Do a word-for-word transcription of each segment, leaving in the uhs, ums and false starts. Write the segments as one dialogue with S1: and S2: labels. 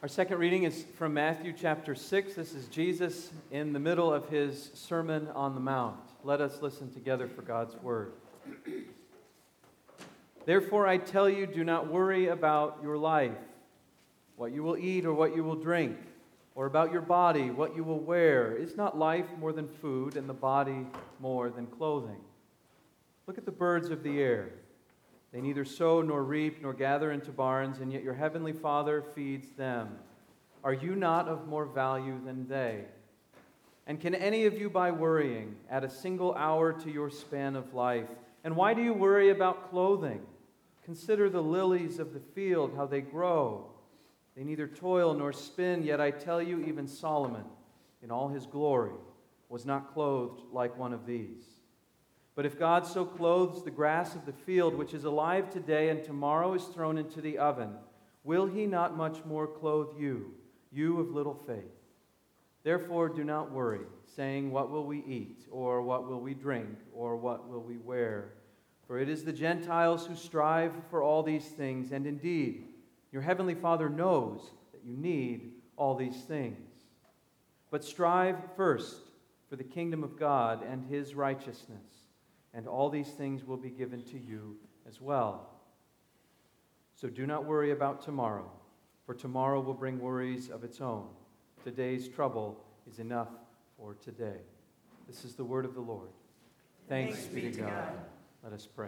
S1: Our second reading is from Matthew chapter six. This is Jesus in the middle of his Sermon on the Mount. Let us listen together for God's word. Therefore I tell you, do not worry about your life, what you will eat or what you will drink, or about your body, what you will wear. Is not life more than food, and the body more than clothing? Look at the birds of the air. They neither sow nor reap nor gather into barns, and yet your heavenly Father feeds them. Are you not of more value than they? And can any of you, by worrying, add a single hour to your span of life? And why do you worry about clothing? Consider the lilies of the field, how they grow. They neither toil nor spin, yet I tell you, even Solomon, in all his glory, was not clothed like one of these. But if God so clothes the grass of the field, which is alive today and tomorrow is thrown into the oven, will he not much more clothe you, you of little faith? Therefore do not worry, saying, what will we eat, or what will we drink, or what will we wear? For it is the Gentiles who strive for all these things, and indeed, your heavenly Father knows that you need all these things. But strive first for the kingdom of God and his righteousness, and all these things will be given to you as well. So do not worry about tomorrow, for tomorrow will bring worries of its own. Today's trouble is enough for today. This is the word of the Lord. Thanks, Thanks be to God. God. Let us pray.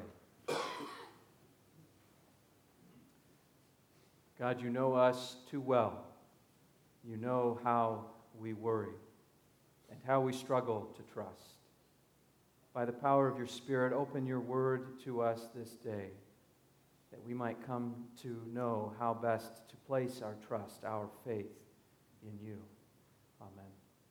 S1: God, you know us too well. You know how we worry and how we struggle to trust. By the power of your Spirit, open your word to us this day, that we might come to know how best to place our trust, our faith in you. Amen.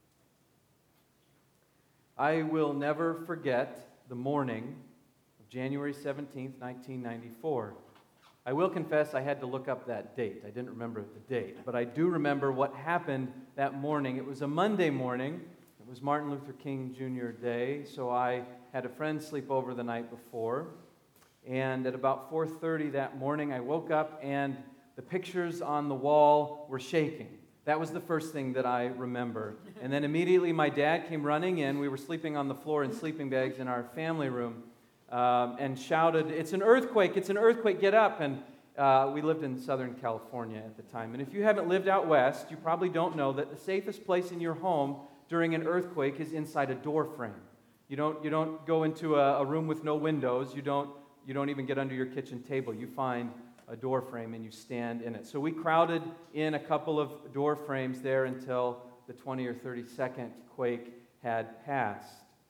S1: I will never forget the morning of January seventeenth, nineteen ninety-four. I will confess I had to look up that date. I didn't remember the date, but I do remember what happened that morning. It was a Monday morning. It was Martin Luther King Junior Day, so I had a friend sleep over the night before. And at about four thirty that morning, I woke up and the pictures on the wall were shaking. That was the first thing that I remember. And then immediately my dad came running in. We were sleeping on the floor in sleeping bags in our family room um, and shouted, "It's an earthquake, it's an earthquake, get up." And uh, we lived in Southern California at the time. And if you haven't lived out west, you probably don't know that the safest place in your home during an earthquake is inside a door frame. You don't you don't go into a, a room with no windows. You don't you don't even get under your kitchen table. You find a door frame and you stand in it. So we crowded in a couple of door frames there until the twenty or thirty second quake had passed.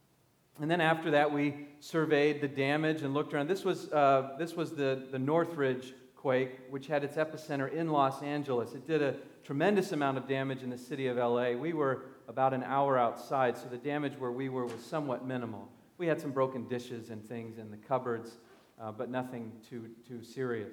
S1: And then after that, we surveyed the damage and looked around. This was uh, this was the the Northridge quake, which had its epicenter in Los Angeles. It did a tremendous amount of damage in the city of L A. We were about an hour outside, so the damage where we were was somewhat minimal. We had some broken dishes and things in the cupboards, uh, but nothing too too serious.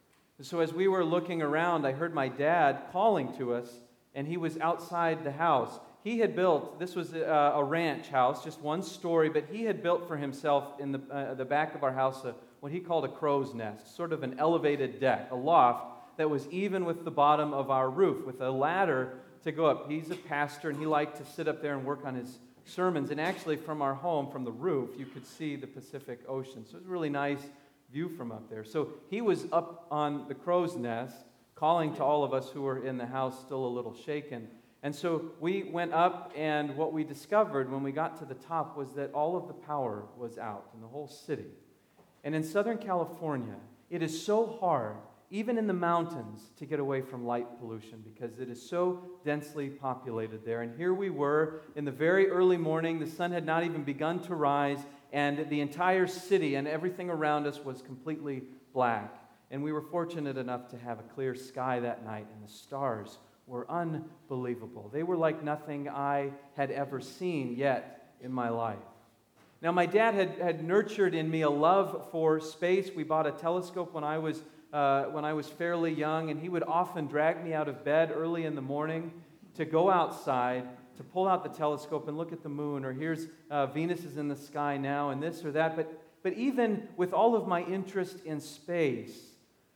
S1: So as we were looking around, I heard my dad calling to us, and he was outside the house. He had built, this was a, a ranch house, just one story, but he had built for himself in the, uh, the back of our house a, what he called a crow's nest, sort of an elevated deck, a loft that was even with the bottom of our roof, with a ladder to go up. He's a pastor, and he liked to sit up there and work on his sermons. And actually, from our home, from the roof, you could see the Pacific Ocean. So it was a really nice view from up there. So he was up on the crow's nest, calling to all of us who were in the house, still a little shaken. And so we went up, and what we discovered when we got to the top was that all of the power was out in the whole city. And in Southern California, it is so hard, even in the mountains, to get away from light pollution because it is so densely populated there. And here we were in the very early morning. The sun had not even begun to rise, and the entire city and everything around us was completely black. And we were fortunate enough to have a clear sky that night, and the stars were unbelievable. They were like nothing I had ever seen yet in my life. Now, my dad had, had nurtured in me a love for space. We bought a telescope when I was Uh, when I was fairly young, and he would often drag me out of bed early in the morning to go outside, to pull out the telescope and look at the moon, or here's uh, Venus is in the sky now, and this or that. But, but even with all of my interest in space,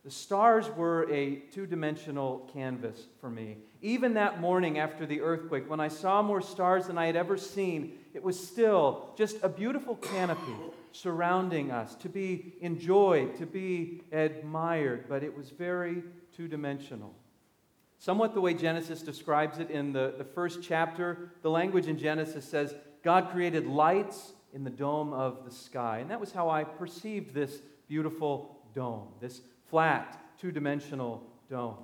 S1: The stars were a two-dimensional canvas for me. Even that morning after the earthquake, when I saw more stars than I had ever seen, it was still just a beautiful canopy surrounding us, to be enjoyed, to be admired, but it was very two-dimensional. Somewhat the way Genesis describes it in the, the first chapter, the language in Genesis says, God created lights in the dome of the sky. And that was how I perceived this beautiful dome, this flat, two-dimensional dome.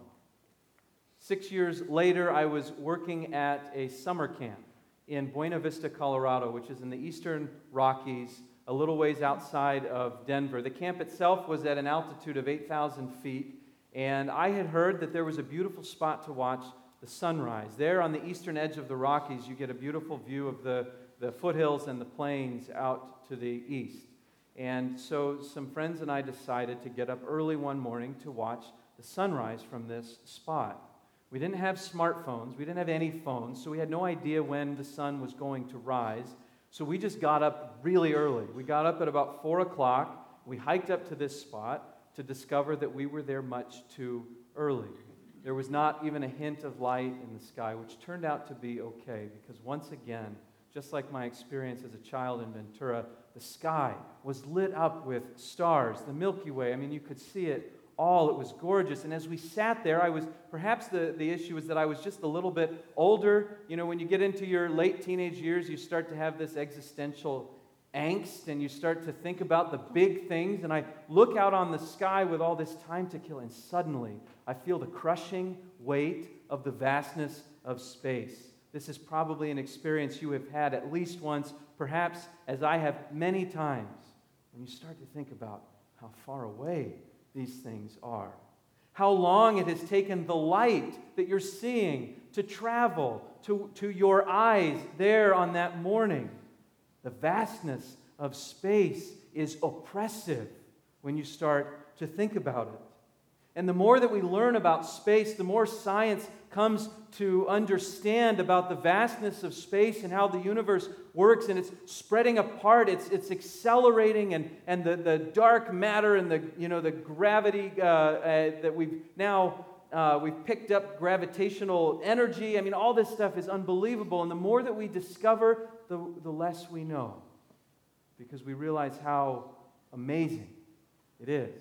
S1: Six years later, I was working at a summer camp in Buena Vista, Colorado, which is in the eastern Rockies, a little ways outside of Denver. The camp itself was at an altitude of eight thousand feet, and I had heard that there was a beautiful spot to watch the sunrise. There on the eastern edge of the Rockies, you get a beautiful view of the, the foothills and the plains out to the east. And so some friends and I decided to get up early one morning to watch the sunrise from this spot. We didn't have smartphones. We didn't have any phones, so we had no idea when the sun was going to rise. So we just got up really early. We got up at about four o'clock. We hiked up to this spot to discover that we were there much too early. There was not even a hint of light in the sky, which turned out to be okay, because once again, just like my experience as a child in Ventura, the sky was lit up with stars, the Milky Way. I mean, you could see it all. It was gorgeous. And as we sat there, I was, perhaps the, the issue was that I was just a little bit older. You know, when you get into your late teenage years, you start to have this existential angst, and you start to think about the big things. And I look out on the sky with all this time to kill, and suddenly I feel the crushing weight of the vastness of space. This is probably an experience you have had at least once, perhaps as I have many times, when you start to think about how far away these things are. How long it has taken the light that you're seeing to travel to, to your eyes there on that morning. The vastness of space is oppressive when you start to think about it. And the more that we learn about space, the more science comes to understand about the vastness of space and how the universe works, and it's spreading apart, it's it's accelerating, and, and the, the dark matter and the you know the gravity uh, uh, that we've now uh, we've picked up gravitational energy. I mean, all this stuff is unbelievable, and the more that we discover, the, the less we know, because we realize how amazing it is.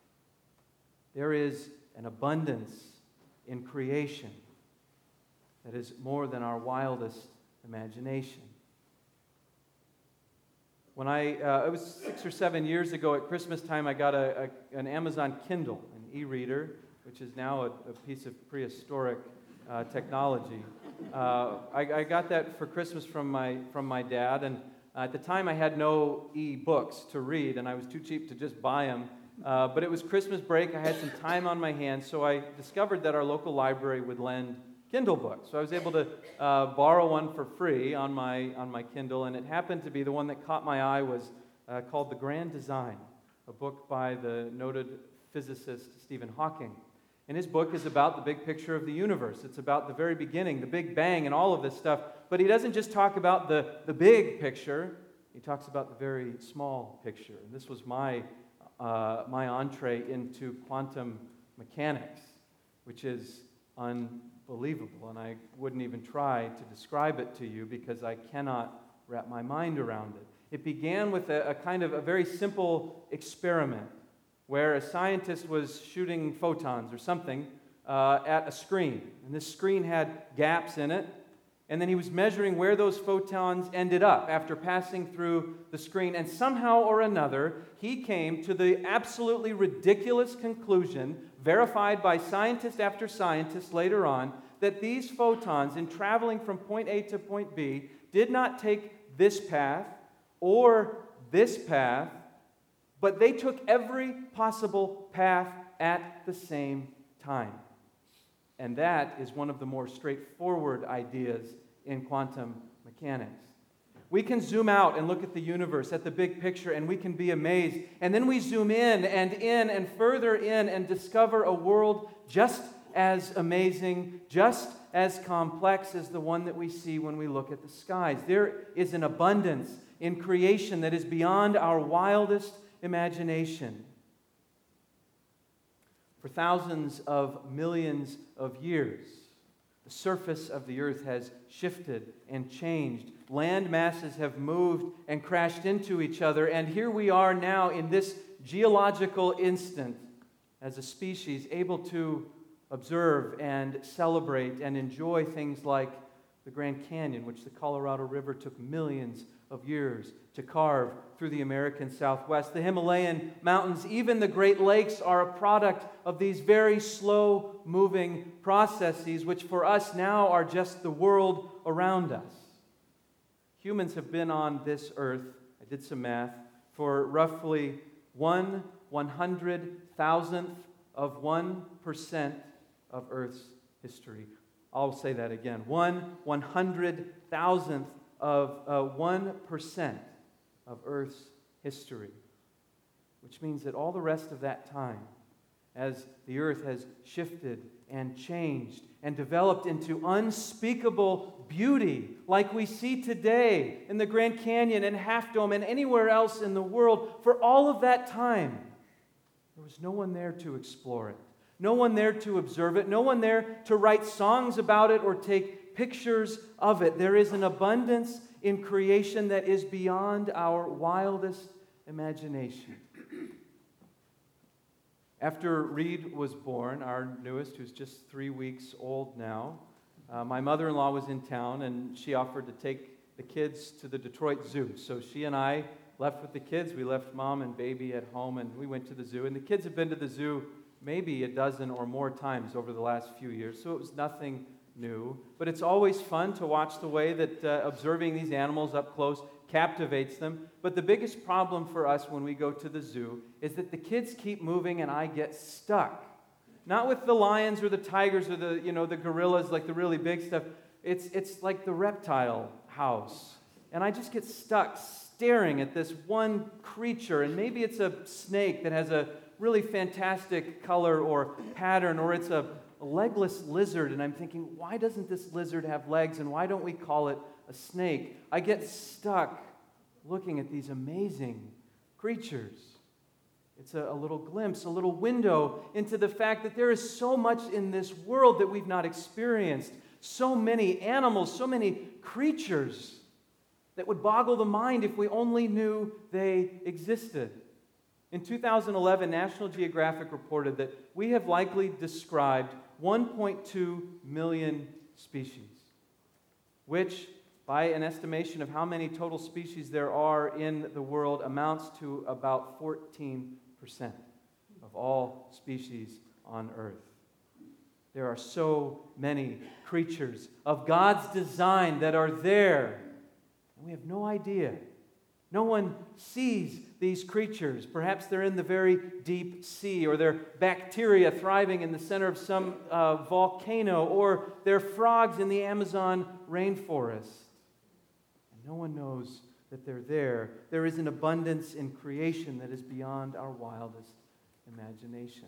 S1: There is an abundance in creation that is more than our wildest imagination. When I, uh, it was six or seven years ago at Christmas time, I got a, a, an Amazon Kindle, an e-reader, which is now a, a piece of prehistoric uh, technology. Uh, I, I got that for Christmas from my from my dad, and uh, at the time I had no e-books to read, and I was too cheap to just buy them. Uh, but it was Christmas break. I had some time on my hands, so I discovered that our local library would lend Kindle books. So I was able to uh, borrow one for free on my on my Kindle, and it happened to be the one that caught my eye was uh, called The Grand Design, a book by the noted physicist Stephen Hawking. And his book is about the big picture of the universe. It's about the very beginning, the Big Bang, and all of this stuff. But he doesn't just talk about the, the big picture. He talks about the very small picture. And this was my Uh, my entree into quantum mechanics, which is unbelievable, and I wouldn't even try to describe it to you because I cannot wrap my mind around it. It began with a, a kind of a very simple experiment where a scientist was shooting photons or something uh, at a screen, and this screen had gaps in it, and then he was measuring where those photons ended up after passing through the screen. And somehow or another, he came to the absolutely ridiculous conclusion, verified by scientist after scientist later on, that these photons, in traveling from point A to point B, did not take this path or this path, but they took every possible path at the same time. And that is one of the more straightforward ideas in quantum mechanics. We can zoom out and look at the universe, at the big picture, and we can be amazed. And then we zoom in and in and further in and discover a world just as amazing, just as complex as the one that we see when we look at the skies. There is an abundance in creation that is beyond our wildest imagination. For thousands of millions of years, the surface of the earth has shifted and changed. Land masses have moved and crashed into each other. And here we are now in this geological instant as a species able to observe and celebrate and enjoy things like the Grand Canyon, which the Colorado River took millions of years to carve through the American Southwest. The Himalayan mountains, even the Great Lakes, are a product of these very slow-moving processes, which for us now are just the world around us. Humans have been on this earth, I did some math, for roughly one one hundred thousandth of one percent of Earth's history. I'll say that again. One one hundred thousandth of uh, one percent of Earth's history, which means that all the rest of that time, as the earth has shifted and changed and developed into unspeakable beauty, like we see today in the Grand Canyon and Half Dome and anywhere else in the world, for all of that time, there was no one there to explore it, no one there to observe it, no one there to write songs about it or take pictures of it. There is an abundance in creation that is beyond our wildest imagination. After Reed was born, our newest, who's just three weeks old now, uh, my mother-in-law was in town, and she offered to take the kids to the Detroit Zoo. So she and I left with the kids. We left mom and baby at home, and we went to the zoo. And the kids have been to the zoo maybe a dozen or more times over the last few years, so it was nothing new. But it's always fun to watch the way that uh, observing these animals up close captivates them. But the biggest problem for us when we go to the zoo is that the kids keep moving and I get stuck. Not with the lions or the tigers or the, you know, the gorillas, like the really big stuff. It's, it's like the reptile house. And I just get stuck staring at this one creature. And maybe it's a snake that has a really fantastic color or pattern, or it's a a legless lizard, and I'm thinking, why doesn't this lizard have legs, and why don't we call it a snake? I get stuck looking at these amazing creatures. It's a, a little glimpse, a little window into the fact that there is so much in this world that we've not experienced, so many animals, so many creatures that would boggle the mind if we only knew they existed. In two thousand eleven, National Geographic reported that we have likely described one point two million species, which, by an estimation of how many total species there are in the world, amounts to about fourteen percent of all species on Earth. There are so many creatures of God's design that are there, and we have no idea. No one sees these creatures. Perhaps they're in the very deep sea, or they're bacteria thriving in the center of some uh, volcano, or they're frogs in the Amazon rainforest. And no one knows that they're there. There is an abundance in creation that is beyond our wildest imagination.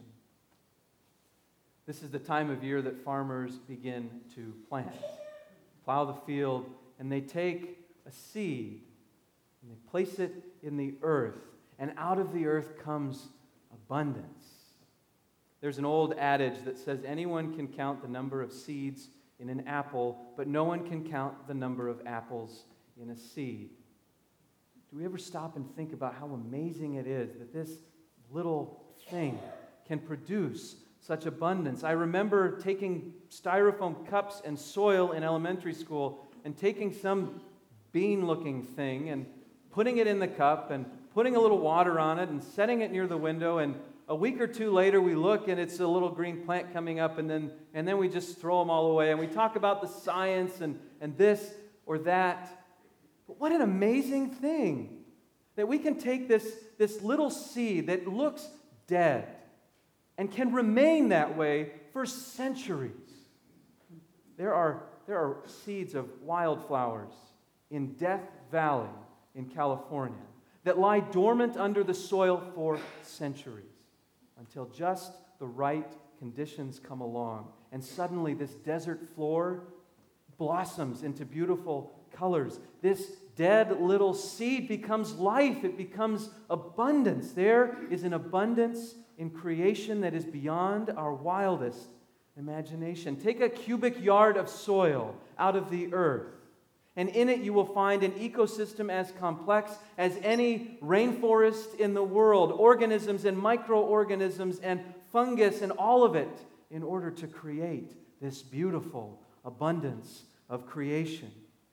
S1: This is the time of year that farmers begin to plant, plow the field, and they take a seed and they place it in the earth, and out of the earth comes abundance. There's an old adage that says anyone can count the number of seeds in an apple, but no one can count the number of apples in a seed. Do we ever stop and think about how amazing it is that this little thing can produce such abundance? I remember taking styrofoam cups and soil in elementary school and taking some bean-looking thing and putting it in the cup and putting a little water on it and setting it near the window, and a week or two later we look and it's a little green plant coming up, and then and then we just throw them all away, and we talk about the science and, and this or that. But what an amazing thing that we can take this, this little seed that looks dead and can remain that way for centuries. There are, there are seeds of wildflowers in Death Valley in California that lie dormant under the soil for centuries until just the right conditions come along. And suddenly this desert floor blossoms into beautiful colors. This dead little seed becomes life. It becomes abundance. There is an abundance in creation that is beyond our wildest imagination. Take a cubic yard of soil out of the earth, and in it you will find an ecosystem as complex as any rainforest in the world, organisms and microorganisms and fungus and all of it, in order to create this beautiful abundance of creation.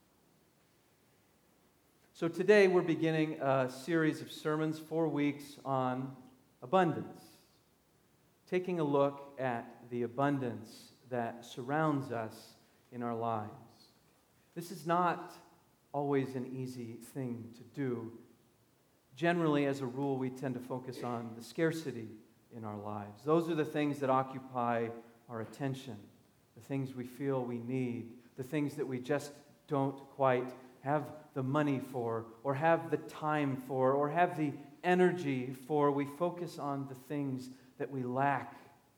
S1: So today we're beginning a series of sermons, four weeks on abundance, taking a look at the abundance that surrounds us in our lives. This is not always an easy thing to do. Generally, as a rule, we tend to focus on the scarcity in our lives. Those are the things that occupy our attention, the things we feel we need, the things that we just don't quite have the money for, or have the time for, or have the energy for. We focus on the things that we lack.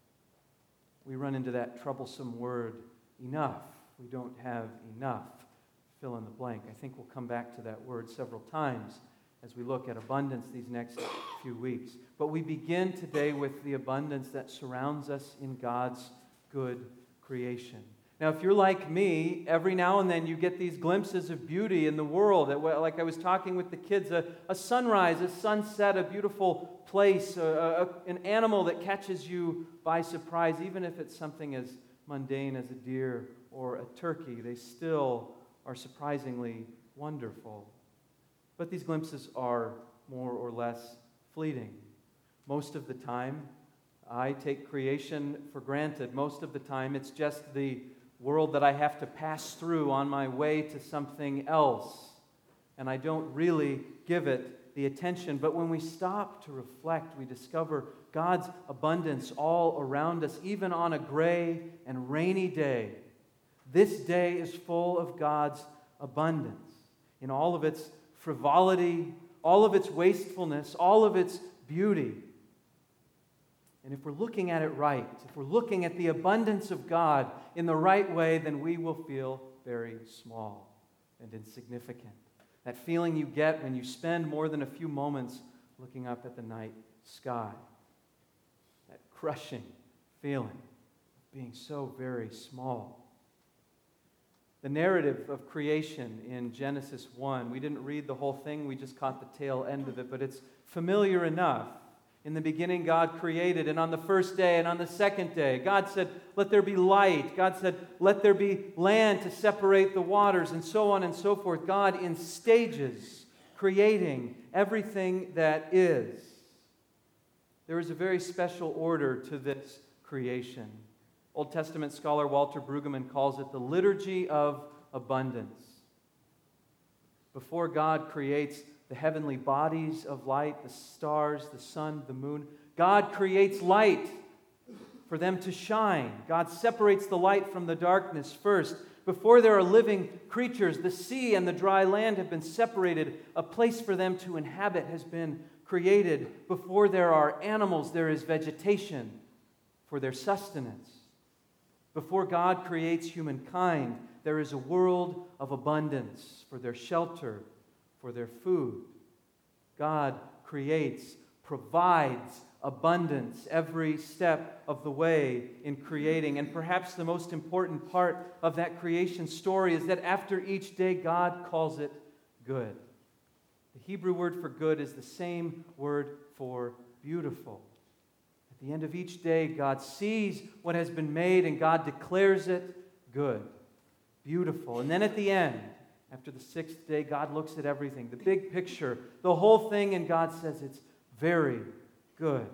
S1: We run into that troublesome word, enough. We don't have enough. Fill in the blank. I think we'll come back to that word several times as we look at abundance these next few weeks. But we begin today with the abundance that surrounds us in God's good creation. Now, if you're like me, every now and then you get these glimpses of beauty in the world. Like I was talking with the kids, a, a sunrise, a sunset, a beautiful place, a, a, an animal that catches you by surprise, even if it's something as mundane as a deer or a turkey, they still are surprisingly wonderful. But these glimpses are more or less fleeting. Most of the time, I take creation for granted. Most of the time, it's just the world that I have to pass through on my way to something else, and I don't really give it the attention. But when we stop to reflect, we discover God's abundance all around us, even on a gray and rainy day. This day is full of God's abundance in all of its frivolity, all of its wastefulness, all of its beauty. And if we're looking at it right, if we're looking at the abundance of God in the right way, then we will feel very small and insignificant. That feeling you get when you spend more than a few moments looking up at the night sky. That crushing feeling of being so very small. The narrative of creation in Genesis one, we didn't read the whole thing, we just caught the tail end of it, but it's familiar enough. In the beginning, God created, and on the first day and on the second day, God said, let there be light. God said, let there be land to separate the waters, and so on and so forth. God in stages, creating everything that is. There is a very special order to this creation. Old Testament scholar Walter Brueggemann calls it the liturgy of abundance. Before God creates the heavenly bodies of light, the stars, the sun, the moon, God creates light for them to shine. God separates the light from the darkness first. Before there are living creatures, the sea and the dry land have been separated. A place for them to inhabit has been created. Before there are animals, there is vegetation for their sustenance. Before God creates humankind, there is a world of abundance for their shelter, for their food. God creates, provides abundance every step of the way in creating. And perhaps the most important part of that creation story is that after each day, God calls it good. The Hebrew word for good is the same word for beautiful. At the end of each day, God sees what has been made and God declares it good, beautiful. And then at the end, after the sixth day, God looks at everything, the big picture, the whole thing, and God says it's very good.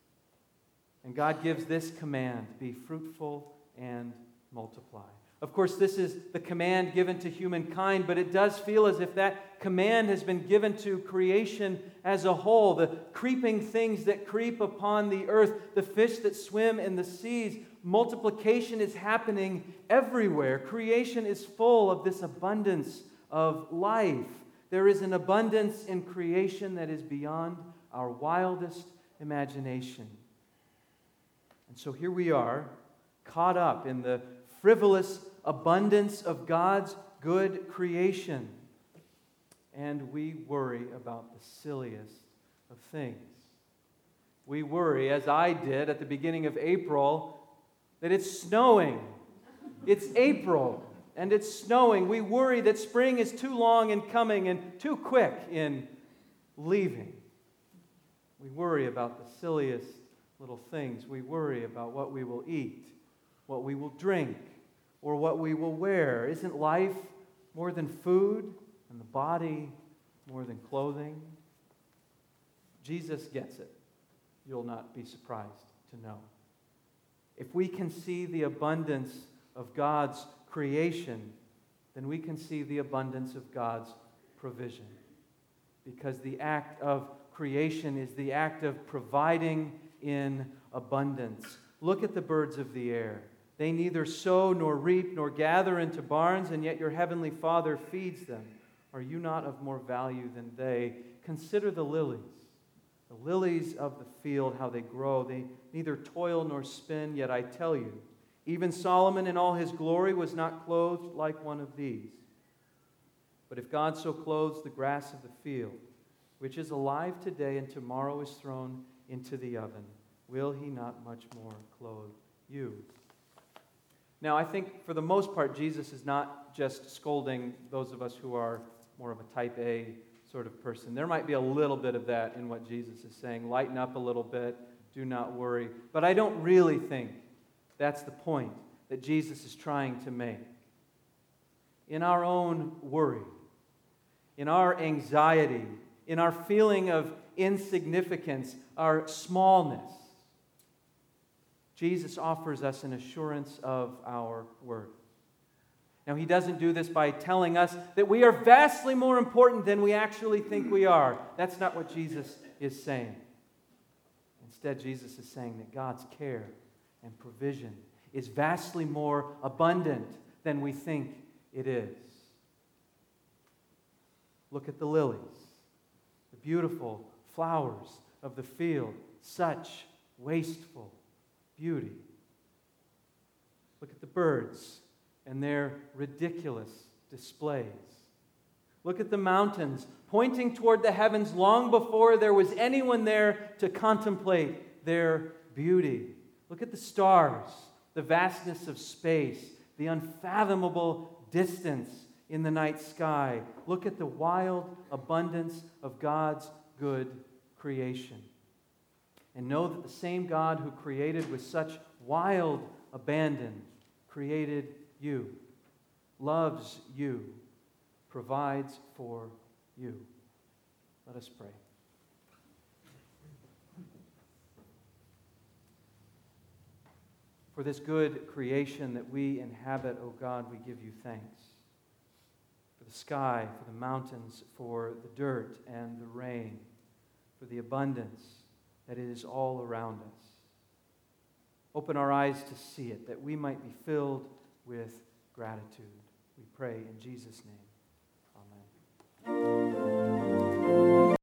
S1: And God gives this command, be fruitful and multiply. Of course, this is the command given to humankind, but it does feel as if that command has been given to creation as a whole. The creeping things that creep upon the earth, the fish that swim in the seas. Multiplication is happening everywhere. Creation is full of this abundance of life. There is an abundance in creation that is beyond our wildest imagination. And so here we are, caught up in the frivolous abundance of God's good creation. And we worry about the silliest of things. We worry, as I did at the beginning of April, that it's snowing. It's April, and it's snowing. We worry that spring is too long in coming and too quick in leaving. We worry about the silliest little things. We worry about what we will eat, what we will drink, or what we will wear. Isn't life more than food, and the body more than clothing? Jesus gets it. You'll not be surprised to know. If we can see the abundance of God's creation, then we can see the abundance of God's provision. Because the act of creation is the act of providing in abundance. Look at the birds of the air. They neither sow nor reap nor gather into barns, and yet your heavenly Father feeds them. Are you not of more value than they? Consider the lilies. The lilies of the field, how they grow. They neither toil nor spin, yet I tell you, even Solomon in all his glory was not clothed like one of these. But if God so clothes the grass of the field, which is alive today and tomorrow is thrown into the oven, will he not much more clothe you? Now, I think for the most part, Jesus is not just scolding those of us who are more of a type A sort of person. There might be a little bit of that in what Jesus is saying. Lighten up a little bit. Do not worry. But I don't really think that's the point that Jesus is trying to make. In our own worry, in our anxiety, in our feeling of insignificance, our smallness, Jesus offers us an assurance of our worth. Now, he doesn't do this by telling us that we are vastly more important than we actually think we are. That's not what Jesus is saying. Instead, Jesus is saying that God's care and provision is vastly more abundant than we think it is. Look at the lilies, the beautiful flowers of the field, such wasteful beauty. Look at the birds and their ridiculous displays. Look at the mountains pointing toward the heavens long before there was anyone there to contemplate their beauty. Look at the stars, the vastness of space, the unfathomable distance in the night sky. Look at the wild abundance of God's good creation. And know that the same God who created with such wild abandon created you, loves you, provides for you. Let us pray. For this good creation that we inhabit, O God, we give you thanks. For the sky, for the mountains, for the dirt and the rain, for the abundance that is all around us. Open our eyes to see it, that we might be filled with gratitude. We pray in Jesus' name. Amen.